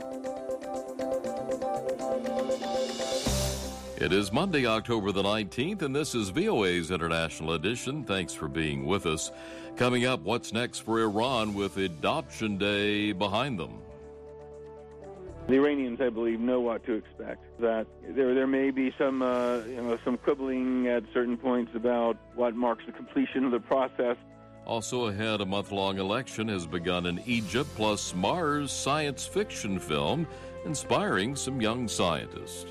It is Monday, October the 19th, and this is VOA's International Edition. Thanks for being with us. Coming up, what's next for Iran with Adoption Day behind them? The Iranians, I believe, know what to expect. That there may be some quibbling at certain points about what marks the completion of the process. Also ahead, a month-long election has begun in Egypt, plus Mars science fiction film inspiring some young scientists.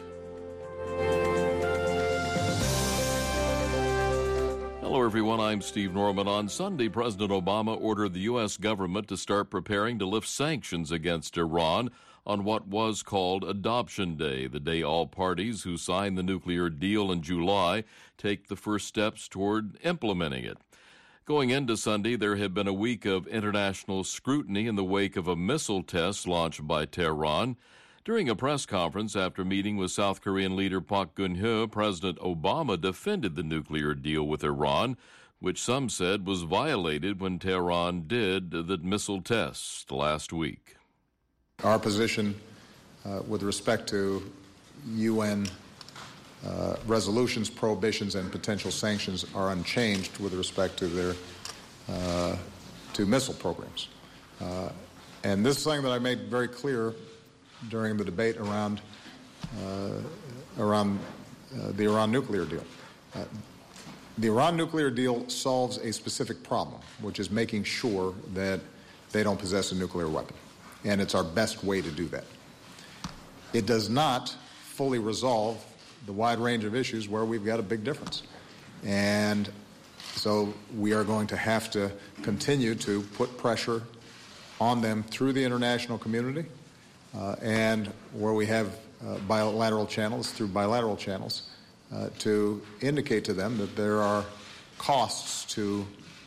Hello, everyone. I'm Steve Norman. On Sunday, President Obama ordered the U.S. government to start preparing to lift sanctions against Iran on what was called Adoption Day, the day all parties who signed the nuclear deal in July take the first steps toward implementing it. Going into Sunday, there had been a week of international scrutiny in the wake of a missile test launched by Tehran. During a press conference after meeting with South Korean leader Park Geun-hye, President Obama defended the nuclear deal with Iran, which some said was violated when Tehran did the missile test last week. Our position with respect to UN resolutions, prohibitions, and potential sanctions are unchanged with respect to their to missile programs. And this is something that I made very clear during the debate around the Iran nuclear deal. The Iran nuclear deal solves a specific problem, which is making sure that they don't possess a nuclear weapon. And it's our best way to do that. It does not fully resolve the wide range of issues where we've got a big difference. And so we are going to have to continue to put pressure on them through the international community, and where we have bilateral channels, through bilateral channels, to indicate to them that there are costs to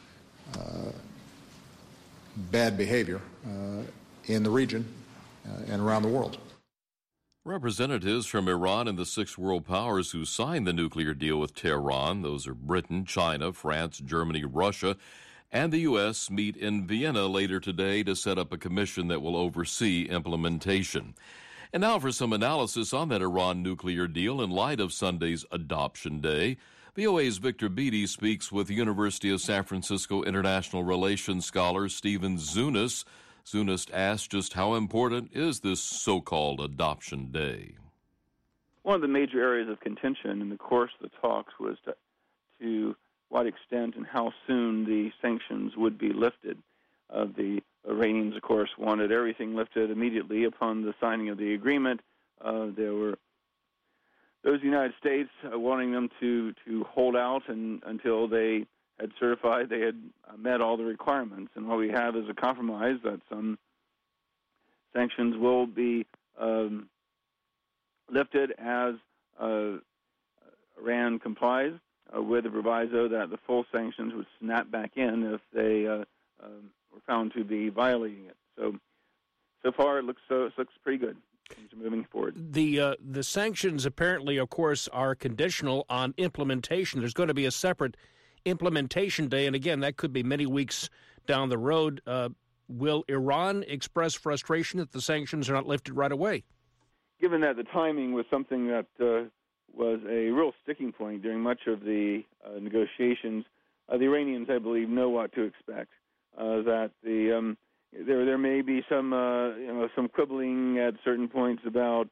bad behavior in the region and around the world. Representatives from Iran and the six world powers who signed the nuclear deal with Tehran, those are Britain, China, France, Germany, Russia, and the U.S., meet in Vienna later today to set up a commission that will oversee implementation. And now for some analysis on that Iran nuclear deal in light of Sunday's Adoption Day. VOA's Victor Beattie speaks with University of San Francisco International Relations scholar Stephen Zunas. Zunas asked just how important is this so-called Adoption Day? One of the major areas of contention in the course of the talks was to what extent and how soon the sanctions would be lifted. The Iranians, of course, wanted everything lifted immediately upon the signing of the agreement. There were those United States wanting them to hold out until they had certified they had met all the requirements. And what we have is a compromise that some sanctions will be lifted as Iran complies, with the proviso that the full sanctions would snap back in if they were found to be violating it. So far, it looks pretty good. Things are moving forward. The sanctions apparently, of course, are conditional on implementation. There's going to be a separate implementation day, and again, that could be many weeks down the road. Will Iran express frustration that the sanctions are not lifted right away? Given that the timing was something that was a real sticking point during much of the negotiations, the Iranians, I believe, know what to expect. That there may be some quibbling at certain points about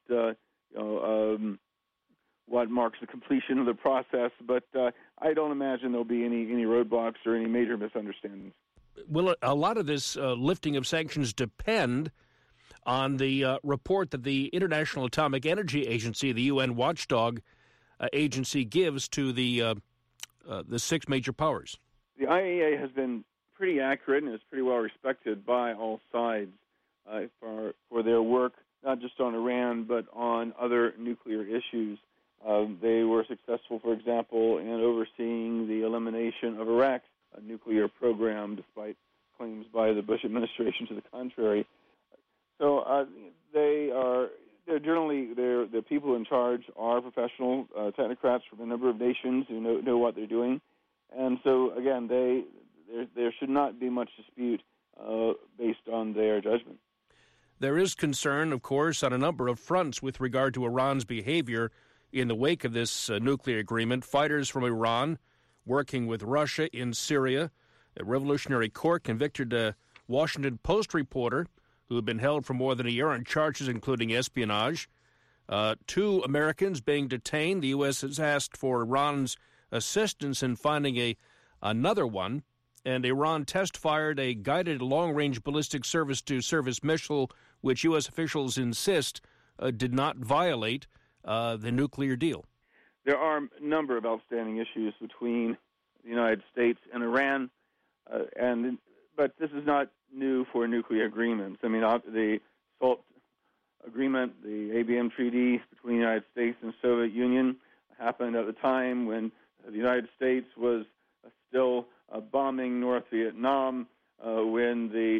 what marks the completion of the process, but I don't imagine there'll be any roadblocks or any major misunderstandings. Will a lot of this lifting of sanctions depend on the report that the International Atomic Energy Agency, the UN watchdog agency, gives to the six major powers? The IAEA has been pretty accurate and is pretty well respected by all sides for their work, not just on Iran, but on other nuclear issues. They were successful, for example, in overseeing the elimination of Iraq's nuclear program, despite claims by the Bush administration to the contrary. So the people in charge are professional technocrats from a number of nations who know what they're doing, and so again, there should not be much dispute based on their judgment. There is concern, of course, on a number of fronts with regard to Iran's behavior in the wake of this nuclear agreement. Fighters from Iran working with Russia in Syria. A Revolutionary Court convicted a Washington Post reporter who had been held for more than a year on charges including espionage. 2 Americans being detained. The U.S. has asked for Iran's assistance in finding another one. And Iran test-fired a guided long-range ballistic surface-to-surface missile, which U.S. officials insist did not violate the nuclear deal. There are a number of outstanding issues between the United States and Iran, but this is not new for nuclear agreements. I mean, the SALT agreement, the ABM treaty between the United States and the Soviet Union happened at the time when the United States was still bombing North Vietnam, when the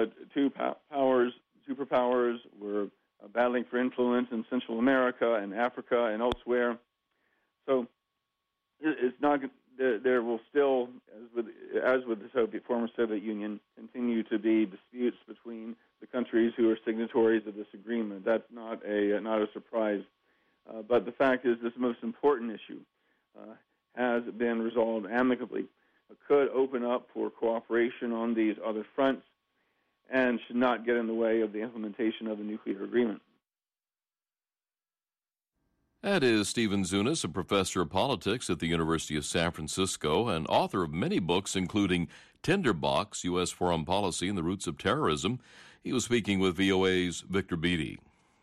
superpowers were battling for influence in Central America and Africa and elsewhere. So it's not. There will still, as with the former Soviet Union, continue to be disputes between the countries who are signatories of this agreement. That's not a surprise. But the fact is, this most important issue has been resolved amicably. It could open up for cooperation on these other fronts and should not get in the way of the implementation of the nuclear agreement. That is Stephen Zunas, a professor of politics at the University of San Francisco and author of many books, including Tinderbox, U.S. Foreign Policy and the Roots of Terrorism. He was speaking with VOA's Victor Beattie.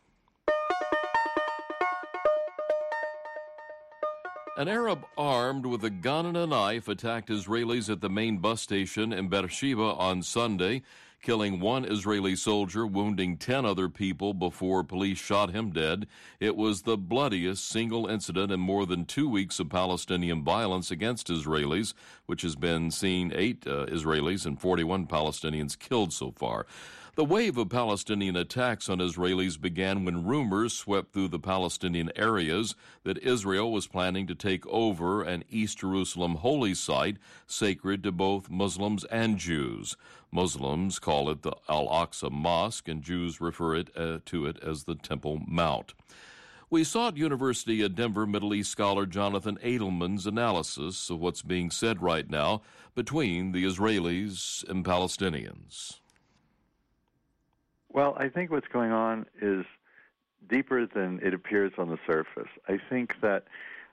An Arab armed with a gun and a knife attacked Israelis at the main bus station in Beersheba on Sunday, killing 1 Israeli soldier, wounding 10 other people before police shot him dead. It was the bloodiest single incident in more than 2 weeks of Palestinian violence against Israelis, which has been seen 8 Israelis and 41 Palestinians killed so far. The wave of Palestinian attacks on Israelis began when rumors swept through the Palestinian areas that Israel was planning to take over an East Jerusalem holy site sacred to both Muslims and Jews. Muslims call it the Al-Aqsa Mosque, and Jews refer to it as the Temple Mount. We sought University of Denver Middle East scholar Jonathan Edelman's analysis of what's being said right now between the Israelis and Palestinians. Well, I think what's going on is deeper than it appears on the surface. I think that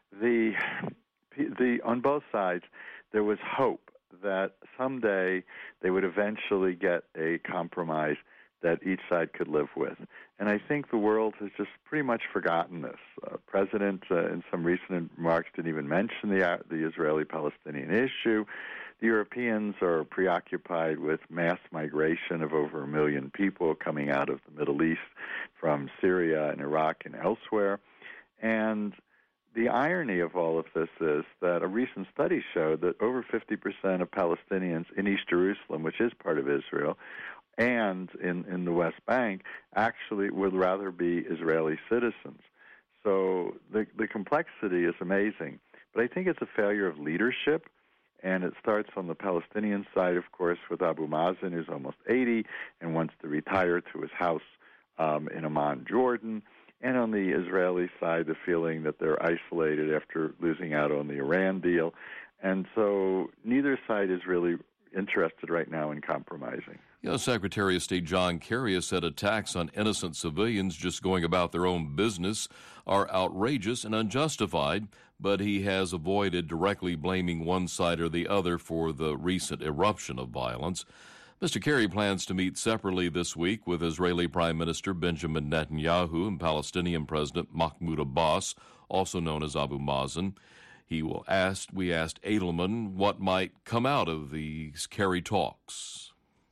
on both sides there was hope that someday they would eventually get a compromise that each side could live with. And I think the world has just pretty much forgotten this. President, in some recent remarks, didn't even mention the Israeli-Palestinian issue. The Europeans are preoccupied with mass migration of over 1 million people coming out of the Middle East from Syria and Iraq and elsewhere. And the irony of all of this is that a recent study showed that over 50% of Palestinians in East Jerusalem, which is part of Israel, and in the West Bank, actually would rather be Israeli citizens. So the complexity is amazing. But I think it's a failure of leadership. And it starts on the Palestinian side, of course, with Abu Mazen, who's almost 80 and wants to retire to his house in Amman, Jordan. And on the Israeli side, the feeling that they're isolated after losing out on the Iran deal. And so neither side is really interested right now in compromising. Secretary of State John Kerry has said attacks on innocent civilians just going about their own business are outrageous and unjustified, but he has avoided directly blaming one side or the other for the recent eruption of violence. Mr. Kerry plans to meet separately this week with Israeli Prime Minister Benjamin Netanyahu and Palestinian President Mahmoud Abbas, also known as Abu Mazen. We asked Edelman what might come out of these Kerry talks.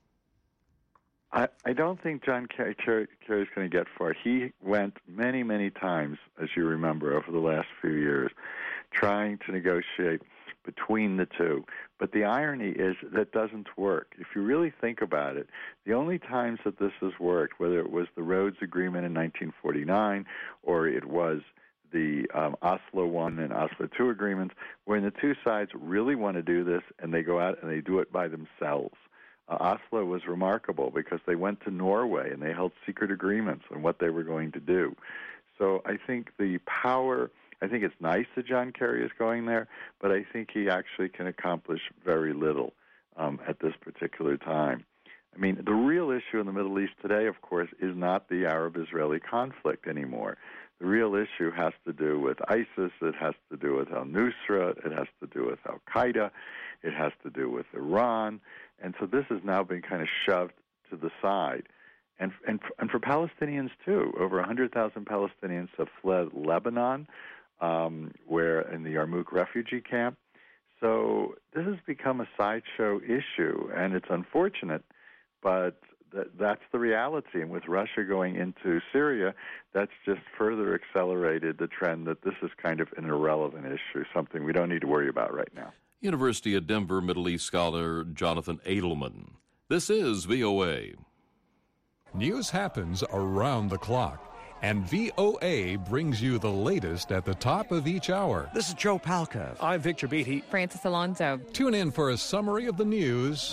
I don't think John Kerry is going to get far. He went many, many times, as you remember, over the last few years, trying to negotiate between the two. But the irony is that doesn't work. If you really think about it, the only times that this has worked, whether it was the Rhodes Agreement in 1949 or it was the Oslo I and Oslo II agreements, when the two sides really want to do this and they go out and they do it by themselves. Oslo was remarkable because they went to Norway and they held secret agreements on what they were going to do. So I think the power, I think it's nice that John Kerry is going there, but I think he actually can accomplish very little at this particular time. I mean, the real issue in the Middle East today, of course, is not the Arab-Israeli conflict anymore. The real issue has to do with ISIS, it has to do with al-Nusra, it has to do with al-Qaeda, it has to do with Iran, and so this has now been kind of shoved to the side. And for Palestinians, too, over 100,000 Palestinians have fled Lebanon, where in the Yarmouk refugee camp. So this has become a sideshow issue, and it's unfortunate, but that's the reality. And with Russia going into Syria, that's just further accelerated the trend that this is kind of an irrelevant issue, something we don't need to worry about right now. University of Denver Middle East scholar Jonathan Edelman. This is VOA. News happens around the clock, and VOA brings you the latest at the top of each hour. This is Joe Palca. I'm Victor Beatty. Francis Alonso. Tune in for a summary of the news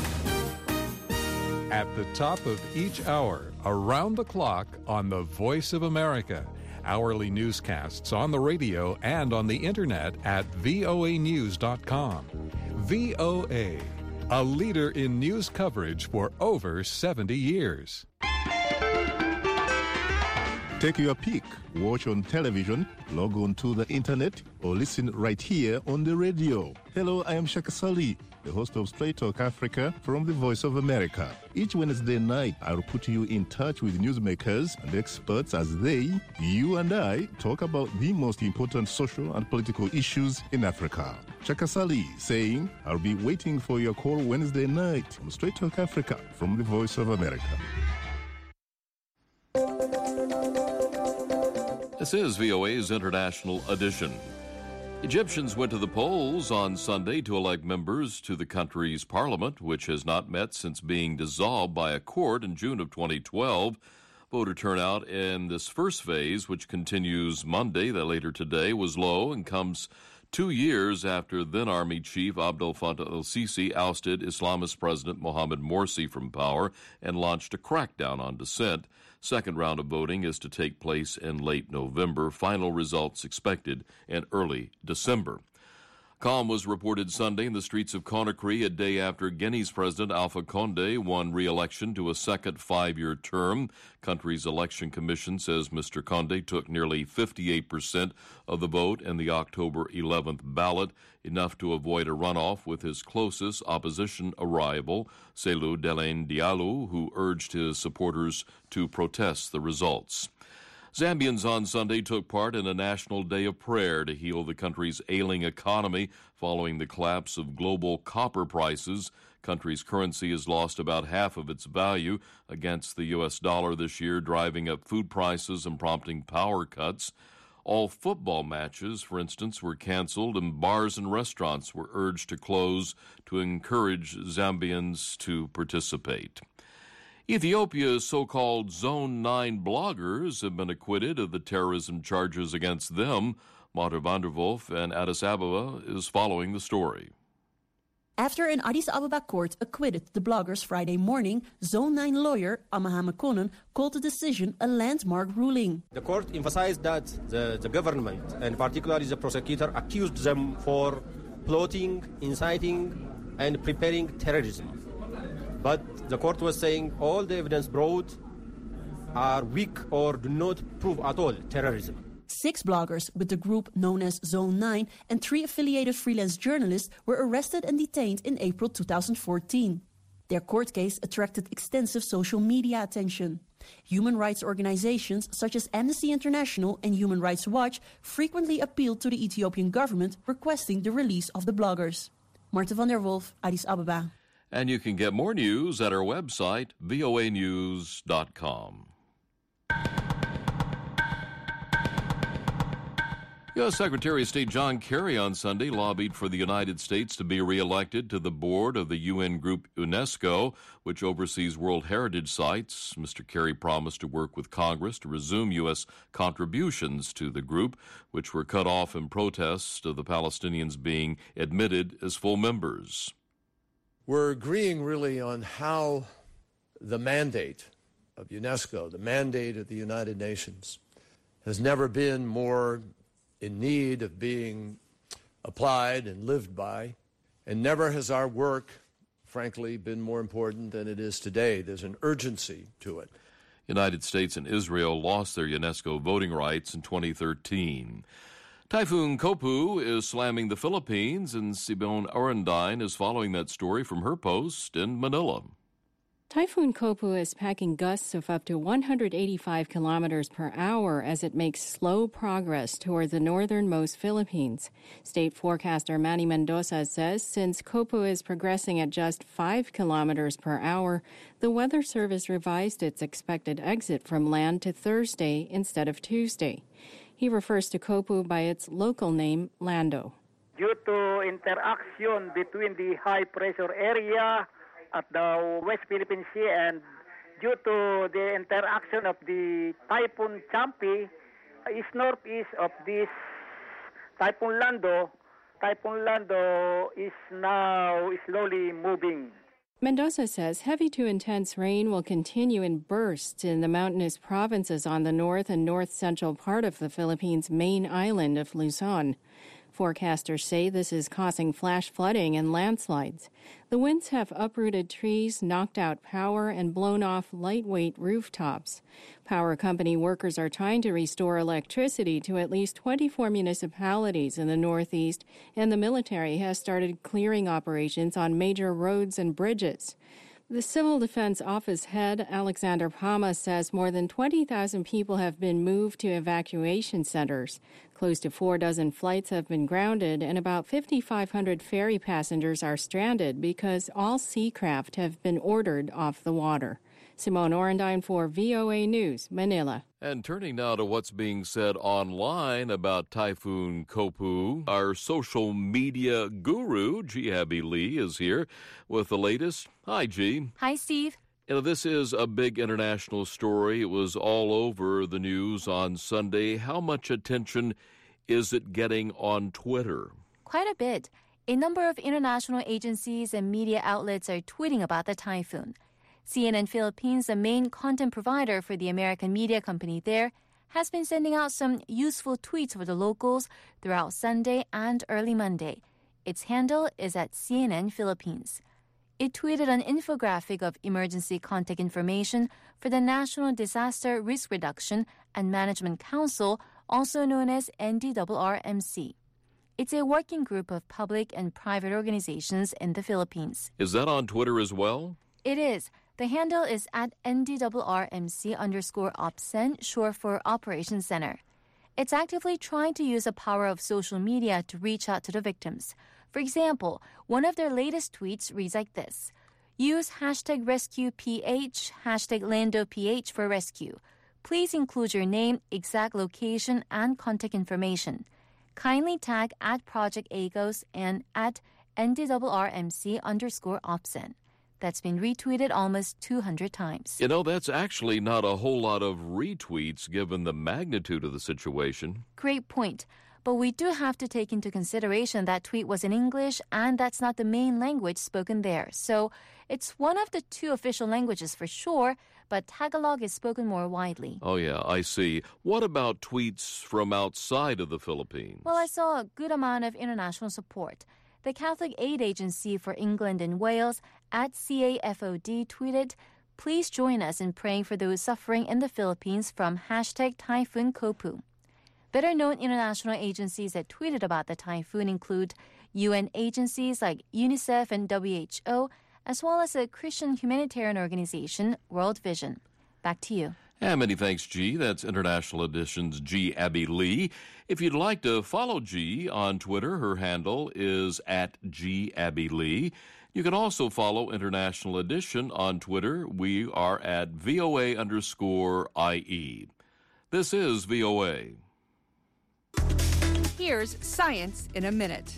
at the top of each hour, around the clock on the Voice of America. Hourly newscasts on the radio and on the internet at voanews.com. VOA, a leader in news coverage for over 70 years. Take your pick. Watch on television, log on to the internet, or listen right here on the radio. Hello, I am Shaka Sali, the host of Straight Talk Africa from the Voice of America. Each Wednesday night, I'll put you in touch with newsmakers and experts as they, you and I, talk about the most important social and political issues in Africa. Shaka Sali saying, I'll be waiting for your call Wednesday night on Straight Talk Africa from the Voice of America. This is VOA's International Edition. Egyptians went to the polls on Sunday to elect members to the country's parliament, which has not met since being dissolved by a court in June of 2012. Voter turnout in this first phase, which continues Monday, later today, was low and comes 2 years after then-Army Chief Abdel Fattah el-Sisi ousted Islamist President Mohamed Morsi from power and launched a crackdown on dissent. Second round of voting is to take place in late November. Final results expected in early December. Calm was reported Sunday in the streets of Conakry a day after Guinea's President Alpha Condé won re-election to a second 5-year term. Country's election commission says Mr. Condé took nearly 58% of the vote in the October 11th ballot, enough to avoid a runoff with his closest opposition rival, Cellou Dalein Diallo, who urged his supporters to protest the results. Zambians on Sunday took part in a national day of prayer to heal the country's ailing economy following the collapse of global copper prices. Country's currency has lost about half of its value against the U.S. dollar this year, driving up food prices and prompting power cuts. All football matches, for instance, were canceled, and bars and restaurants were urged to close to encourage Zambians to participate. Ethiopia's so-called Zone 9 bloggers have been acquitted of the terrorism charges against them. Marta van der Wolf in Addis Ababa is following the story. After an Addis Ababa court acquitted the bloggers Friday morning, Zone 9 lawyer Amaha Mekonnen called the decision a landmark ruling. The court emphasized that the government, and particularly the prosecutor, accused them for plotting, inciting, and preparing terrorism. But the court was saying all the evidence brought are weak or do not prove at all terrorism. 6 bloggers with the group known as Zone 9 and 3 affiliated freelance journalists were arrested and detained in April 2014. Their court case attracted extensive social media attention. Human rights organizations such as Amnesty International and Human Rights Watch frequently appealed to the Ethiopian government requesting the release of the bloggers. Marta van der Wolf, Addis Ababa. And you can get more news at our website, voanews.com. U.S. Secretary of State John Kerry on Sunday lobbied for the United States to be reelected to the board of the UN group UNESCO, which oversees World Heritage Sites. Mr. Kerry promised to work with Congress to resume U.S. contributions to the group, which were cut off in protest of the Palestinians being admitted as full members. We're agreeing really on how the mandate of UNESCO, the mandate of the United Nations, has never been more in need of being applied and lived by, and never has our work, frankly, been more important than it is today. There's an urgency to it. United States and Israel lost their UNESCO voting rights in 2013. Typhoon Kopu is slamming the Philippines, and Simone Arendine is following that story from her post in Manila. Typhoon Kopu is packing gusts of up to 185 kilometers per hour as it makes slow progress toward the northernmost Philippines. State forecaster Manny Mendoza says since Kopu is progressing at just 5 kilometers per hour, the Weather Service revised its expected exit from land to Thursday instead of Tuesday. He refers to Kopu by its local name, Lando. Due to interaction between the high-pressure area at the West Philippine Sea and due to the interaction of the Typhoon Champi, is northeast of this Typhoon Lando is now slowly moving. Mendoza says heavy to intense rain will continue in bursts in the mountainous provinces on the north and north-central part of the Philippines' main island of Luzon. Forecasters say this is causing flash flooding and landslides. The winds have uprooted trees, knocked out power, and blown off lightweight rooftops. Power company workers are trying to restore electricity to at least 24 municipalities in the northeast, and the military has started clearing operations on major roads and bridges. The Civil Defense Office head, Alexander Pama, says more than 20,000 people have been moved to evacuation centers. Close to 4 dozen flights have been grounded, and about 5,500 ferry passengers are stranded because all sea craft have been ordered off the water. Simone Arendine for VOA News, Manila. And turning now to what's being said online about Typhoon Kopu, our social media guru, G. Abby Lee, is here with the latest. Hi, G. Hi, Steve. You know, this is a big international story. It was all over the news on Sunday. How much attention is it getting on Twitter? Quite a bit. A number of international agencies and media outlets are tweeting about the typhoon. CNN Philippines, the main content provider for the American media company there, has been sending out some useful tweets for the locals throughout Sunday and early Monday. Its handle is at CNN Philippines. It tweeted an infographic of emergency contact information for the National Disaster Risk Reduction and Management Council, also known as NDRRMC. It's a working group of public and private organizations in the Philippines. Is that on Twitter as well? It is. The handle is at NDRRMC_OPCEN, short for Operations Center. It's actively trying to use the power of social media to reach out to the victims. For example, one of their latest tweets reads like this: use #RescuePH, #LandoPH for rescue. Please include your name, exact location, and contact information. Kindly tag at Project AGOS and at NDRRMC_OPCEN. That's been retweeted almost 200 times. You know, that's actually not a whole lot of retweets given the magnitude of the situation. Great point. But we do have to take into consideration that tweet was in English, and that's not the main language spoken there. So it's one of the two official languages for sure, but Tagalog is spoken more widely. Oh, yeah, I see. What about tweets from outside of the Philippines? Well, I saw a good amount of international support. The Catholic Aid Agency for England and Wales, at CAFOD, tweeted, please join us in praying for those suffering in the Philippines from #Typhoon Kopu. Better-known international agencies that tweeted about the typhoon include UN agencies like UNICEF and WHO, as well as a Christian humanitarian organization, World Vision. Back to you. And many thanks, G. That's International Edition's G. Abby Lee. If you'd like to follow G on Twitter, her handle is at G. Abby Lee. You can also follow International Edition on Twitter. We are at VOA_IE. This is VOA. Here's Science in a Minute.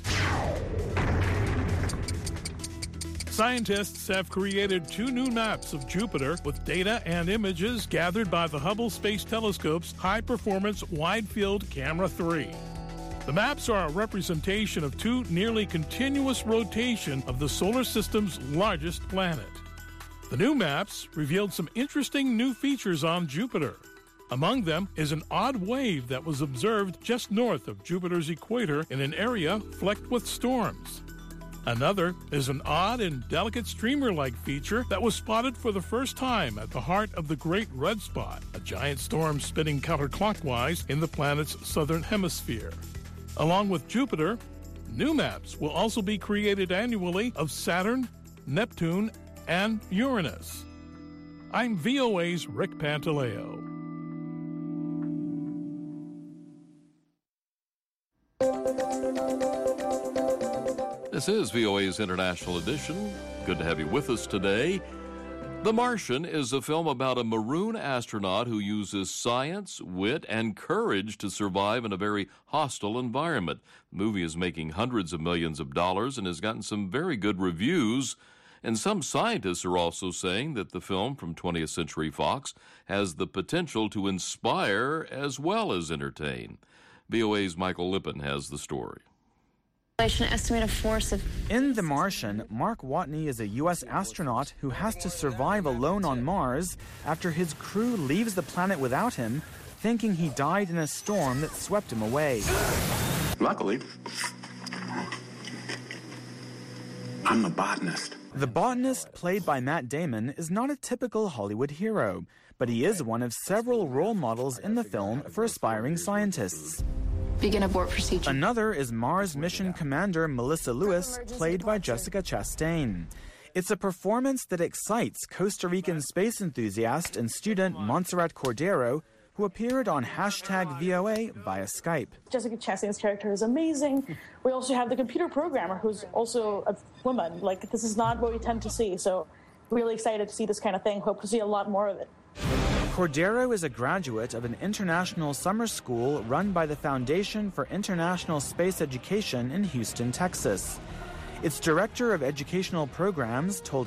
Scientists have created 2 new maps of Jupiter with data and images gathered by the Hubble Space Telescope's High-Performance Wide-Field Camera 3. The maps are a representation of two nearly continuous rotation of the solar system's largest planet. The new maps revealed some interesting new features on Jupiter. Among them is an odd wave that was observed just north of Jupiter's equator in an area flecked with storms. Another is an odd and delicate streamer-like feature that was spotted for the first time at the heart of the Great Red Spot, a giant storm spinning counterclockwise in the planet's southern hemisphere. Along with Jupiter, new maps will also be created annually of Saturn, Neptune, and Uranus. I'm VOA's Rick Pantaleo. This is VOA's International Edition. Good to have you with us today. The Martian is a film about a maroon astronaut who uses science, wit, and courage to survive in a very hostile environment. The movie is making hundreds of millions of dollars and has gotten some very good reviews. And some scientists are also saying that the film from 20th Century Fox has the potential to inspire as well as entertain. VOA's Michael Lippin has the story. Estimated force of... In The Martian, Mark Watney is a U.S. astronaut who has to survive alone on Mars after his crew leaves the planet without him, thinking he died in a storm that swept him away. Luckily, I'm a botanist. The botanist, played by Matt Damon, is not a typical Hollywood hero, but he is one of several role models in the film for aspiring scientists. Begin abort procedure. Another is Mars mission commander Melissa Lewis, played by Jessica Chastain. It's a performance that excites Costa Rican space enthusiast and student Montserrat Cordero, who appeared on #VOA via Skype. Jessica Chastain's character is amazing. We also have the computer programmer, who's also a woman. Like, this is not what we tend to see, so really excited to see this kind of thing. Hope to see a lot more of it. Cordero is a graduate of an international summer school run by the Foundation for International Space Education in Houston, Texas. Its director of educational programs told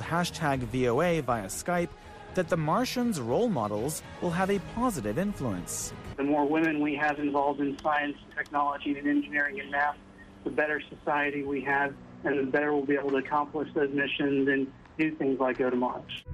#VOA via Skype that the Martians' role models will have a positive influence. The more women we have involved in science, technology, and engineering and math, the better society we have, and the better we'll be able to accomplish those missions and do things like go to Mars.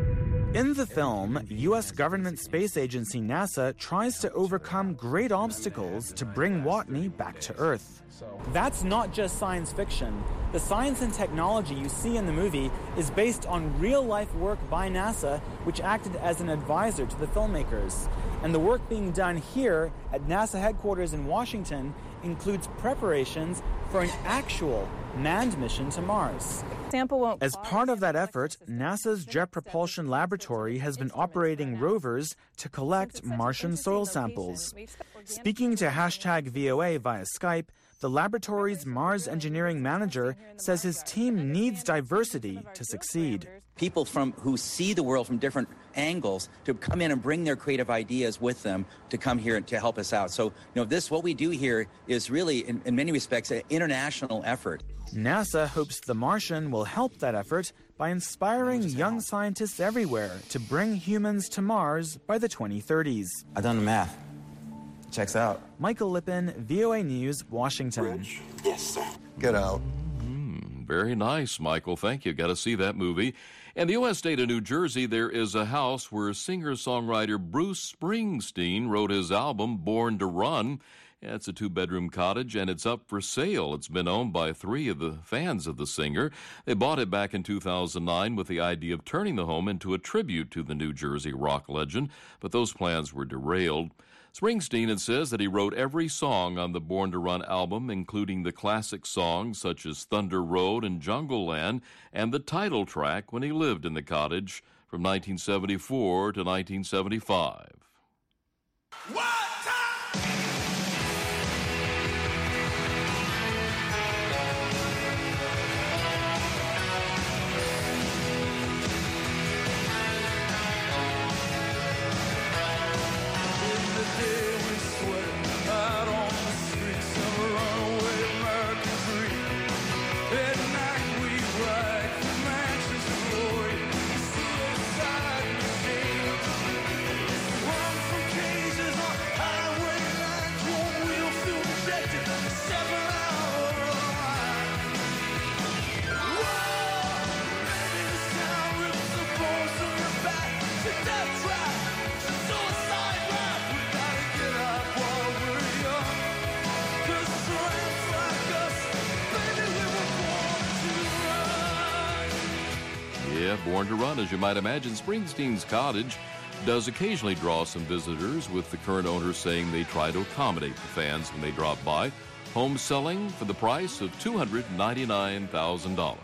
In the film, U.S. government space agency NASA tries to overcome great obstacles to bring Watney back to Earth. That's not just science fiction. The science and technology you see in the movie is based on real-life work by NASA, which acted as an advisor to the filmmakers. And the work being done here at NASA headquarters in Washington includes preparations for an actual manned mission to Mars. As part of that effort, NASA's Jet Propulsion Laboratory has been operating rovers to collect Martian soil samples. Speaking to #VOA via Skype, the laboratory's Mars engineering manager says his team needs diversity to succeed. People who see the world from different angles to come in and bring their creative ideas with them to come here to help us out. So, what we do here is really, in many respects, an international effort. NASA hopes The Martian will help that effort by inspiring young scientists everywhere to bring humans to Mars by the 2030s. I've done the math. Checks out. Michael Lippin, VOA News, Washington. Yes, sir. Get out. Very nice, Michael. Thank you. Got to see that movie. In the U.S. state of New Jersey, there is a house where singer-songwriter Bruce Springsteen wrote his album, Born to Run. It's a 2-bedroom cottage, and it's up for sale. It's been owned by 3 of the fans of the singer. They bought it back in 2009 with the idea of turning the home into a tribute to the New Jersey rock legend, but those plans were derailed. Springsteen says that he wrote every song on the Born to Run album, including the classic songs such as Thunder Road and Jungle Land, and the title track when he lived in the cottage from 1974 to 1975. What time? What born to run. As you might imagine, Springsteen's Cottage does occasionally draw some visitors, with the current owners saying they try to accommodate the fans when they drop by. Home selling for the price of $299,000.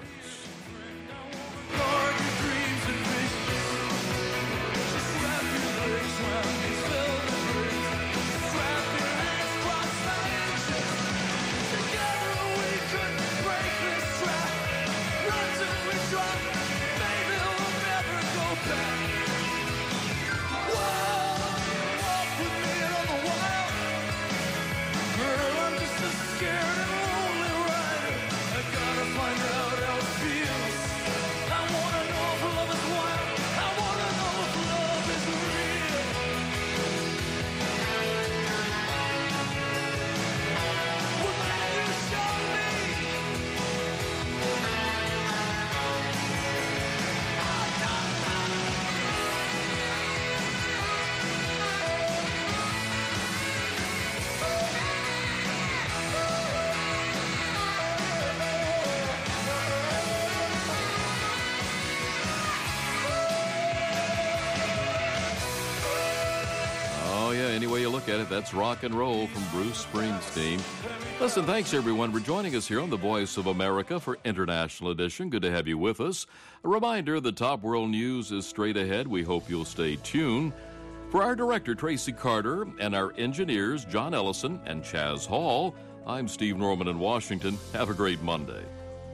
Any way you look at it, that's rock and roll from Bruce Springsteen. Listen, thanks everyone for joining us here on the Voice of America for International Edition. Good to have you with us. A reminder, the top world news is straight ahead. We hope you'll stay tuned. For our director, Tracy Carter, and our engineers, John Ellison and Chaz Hall, I'm Steve Norman in Washington. Have a great Monday.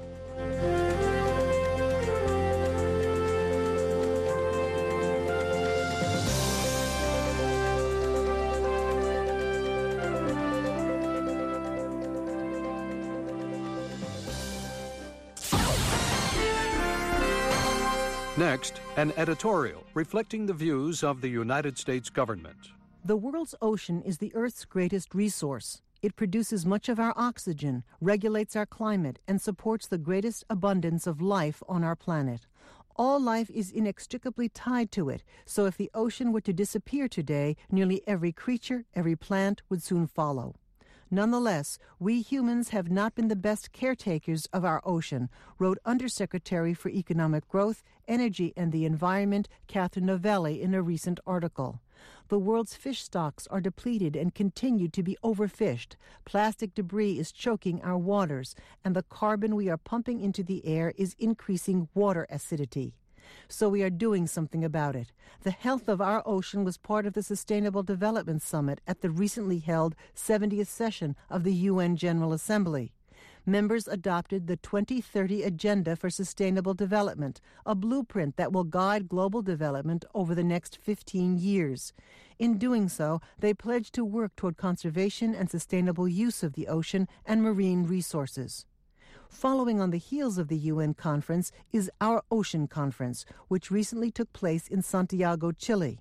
Next, an editorial reflecting the views of the United States government. The world's ocean is the Earth's greatest resource. It produces much of our oxygen, regulates our climate, and supports the greatest abundance of life on our planet. All life is inextricably tied to it, so if the ocean were to disappear today, nearly every creature, every plant would soon follow. Nonetheless, we humans have not been the best caretakers of our ocean, wrote Undersecretary for Economic Growth, Energy and the Environment, Catherine Novelli, in a recent article. The world's fish stocks are depleted and continue to be overfished. Plastic debris is choking our waters, and the carbon we are pumping into the air is increasing water acidity. So we are doing something about it. The health of our ocean was part of the Sustainable Development Summit at the recently held 70th session of the UN General Assembly. Members adopted the 2030 Agenda for Sustainable Development, a blueprint that will guide global development over the next 15 years. In doing so, they pledged to work toward conservation and sustainable use of the ocean and marine resources. Following on the heels of the UN conference is our Ocean Conference, which recently took place in Santiago, Chile.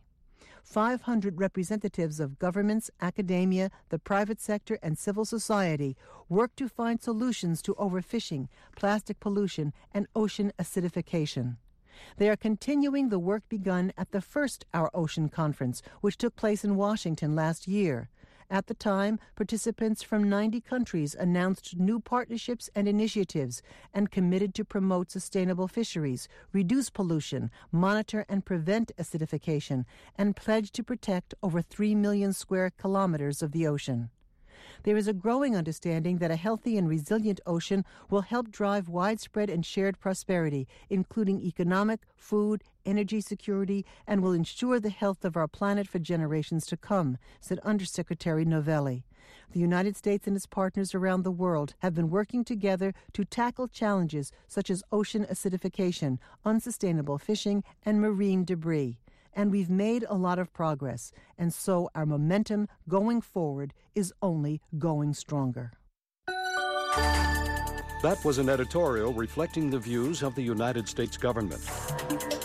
500 representatives of governments, academia, the private sector, and civil society work to find solutions to overfishing, plastic pollution, and ocean acidification. They are continuing the work begun at the first Our Ocean Conference, which took place in Washington last year. At the time, participants from 90 countries announced new partnerships and initiatives and committed to promote sustainable fisheries, reduce pollution, monitor and prevent acidification, and pledged to protect over 3 million square kilometers of the ocean. There is a growing understanding that a healthy and resilient ocean will help drive widespread and shared prosperity, including economic, food, energy security, and will ensure the health of our planet for generations to come, said Undersecretary Novelli. The United States and its partners around the world have been working together to tackle challenges such as ocean acidification, unsustainable fishing, and marine debris. And we've made a lot of progress, and so our momentum going forward is only going stronger. That was an editorial reflecting the views of the United States government.